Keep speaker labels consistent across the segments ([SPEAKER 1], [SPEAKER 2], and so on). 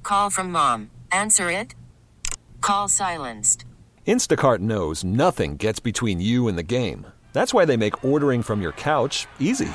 [SPEAKER 1] call from mom. Answer it. Call silenced.
[SPEAKER 2] Instacart knows nothing gets between you and the game. That's why they make ordering from your couch easy.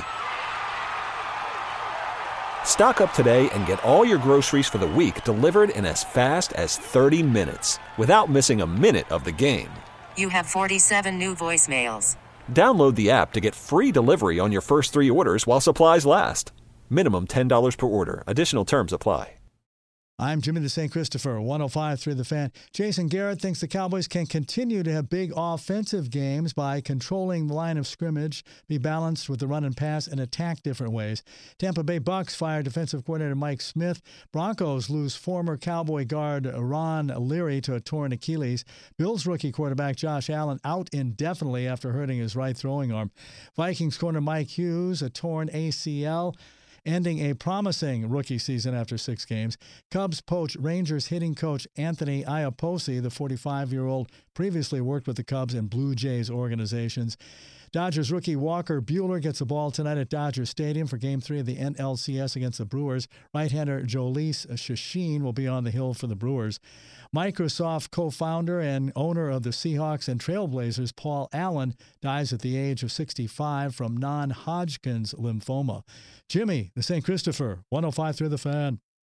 [SPEAKER 2] Stock up today and get all your groceries for the week delivered in as fast as 30 minutes without missing a minute of the game.
[SPEAKER 1] You have 47 new voicemails.
[SPEAKER 2] Download the app to get free delivery on your first 3 orders while supplies last. Minimum $10 per order. Additional terms apply.
[SPEAKER 3] I'm Jimmy the St. Christopher, 105.3 The Fan. Jason Garrett thinks the Cowboys can continue to have big offensive games by controlling the line of scrimmage, be balanced with the run and pass, and attack different ways. Tampa Bay Bucks fire defensive coordinator Mike Smith. Broncos lose former Cowboy guard Ron Leary to a torn Achilles. Bills rookie quarterback Josh Allen out indefinitely after hurting his right throwing arm. Vikings corner Mike Hughes, a torn ACL. Ending a promising rookie season after 6 games. Cubs poach Rangers hitting coach Anthony Iapoce. The 45-year-old previously worked with the Cubs and Blue Jays organizations. Dodgers rookie Walker Buehler gets the ball tonight at Dodger Stadium for Game 3 of the NLCS against the Brewers. Right-hander Jhoulys Chachin will be on the hill for the Brewers. Microsoft co-founder and owner of the Seahawks and Trailblazers, Paul Allen, dies at the age of 65 from non-Hodgkin's lymphoma. Jimmy, the St. Christopher, 105.3 The Fan.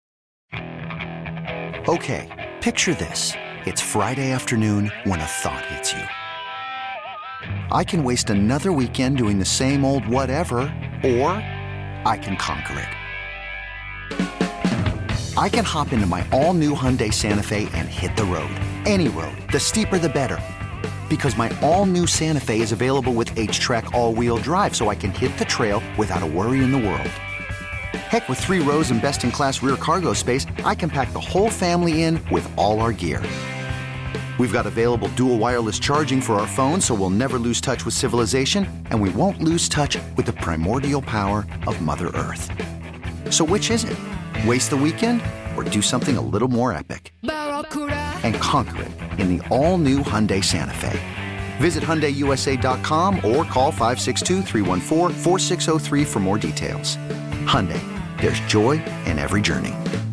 [SPEAKER 4] Okay, picture this. It's Friday afternoon when a thought hits you. I can waste another weekend doing the same old whatever, or I can conquer it. I can hop into my all-new Hyundai Santa Fe and hit the road. Any road. The steeper, the better. Because my all-new Santa Fe is available with H-Track all-wheel drive, so I can hit the trail without a worry in the world. Heck, with 3 rows and best-in-class rear cargo space, I can pack the whole family in with all our gear. We've got available dual wireless charging for our phones, so we'll never lose touch with civilization, and we won't lose touch with the primordial power of Mother Earth. So which is it? Waste the weekend or do something a little more epic? And conquer it in the all-new Hyundai Santa Fe. Visit HyundaiUSA.com or call 562-314-4603 for more details. Hyundai, there's joy in every journey.